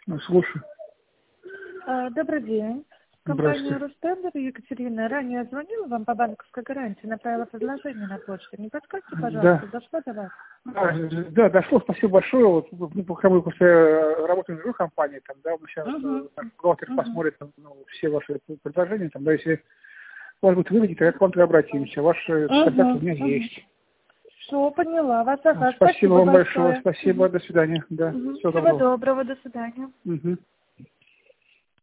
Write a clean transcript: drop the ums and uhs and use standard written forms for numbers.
Слушаю. Добрый день. Компания Рустендер, Екатерина, ранее звонила вам по банковской гарантии, направила предложение на почту. Не подскажите, пожалуйста, дошло до вас? Да, дошло, спасибо большое. Вот, пока мы после работы в другой компании, там, да, мы сейчас бухгалтер посмотрит все ваши предложения, там, да, если у вас будет выгодно, то я к вам обратимся. Ваши контакты у меня есть. Все, поняла вас. Ага, спасибо вам большое. Спасибо, до свидания. Да, Всего доброго, до свидания.